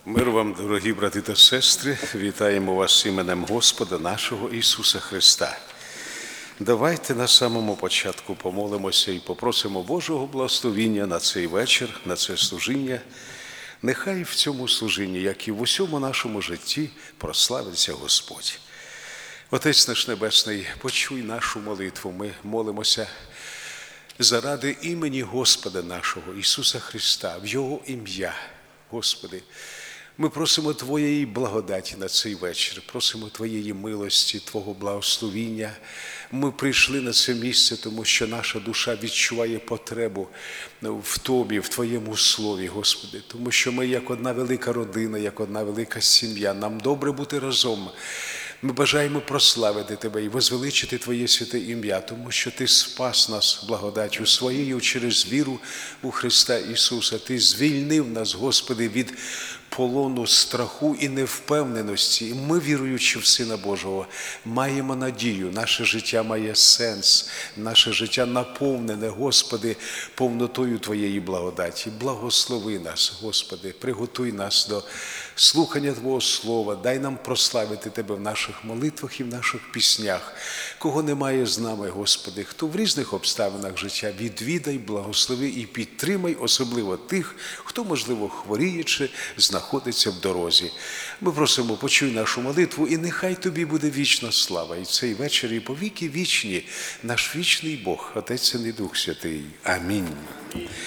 Мир вам, дорогі брати та сестри, вітаємо вас іменем Господа нашого Ісуса Христа. Давайте на самому початку помолимося і попросимо Божого благословіння на цей вечір, на це служіння. Нехай в цьому служінні, як і в усьому нашому житті, прославиться Господь. Отець наш Небесний, почуй нашу молитву. Ми молимося заради імені Господа нашого Ісуса Христа, в Його ім'я. Господи, ми просимо Твоєї благодаті на цей вечір, просимо Твоєї милості, Твого благословіння. Ми прийшли на це місце, тому що наша душа відчуває потребу в Тобі, в Твоєму Слові, Господи. Тому що ми як одна велика родина, як одна велика сім'я. Нам добре бути разом. Ми бажаємо прославити Тебе і возвеличити Твоє святе ім'я, тому що Ти спас нас благодаттю Своєю через віру у Христа Ісуса. Ти звільнив нас, Господи, від полону страху і невпевненості. І ми, віруючи в Сина Божого, маємо надію. Наше життя має сенс, наше життя наповнене, Господи, повнотою Твоєї благодаті. Благослови нас, Господи, приготуй нас до слухання Твого Слова. Дай нам прославити Тебе в наших молитвах і в наших піснях. Кого немає з нами, Господи, хто в різних обставинах життя, відвідай, благослови і підтримай, особливо тих, хто, можливо, хворіє чи знаходиться в дорозі. Ми просимо, почуй нашу молитву, і нехай Тобі буде вічна слава. І цей вечір, і повіки вічні, наш вічний Бог, Отець і Дух Святий. Амінь.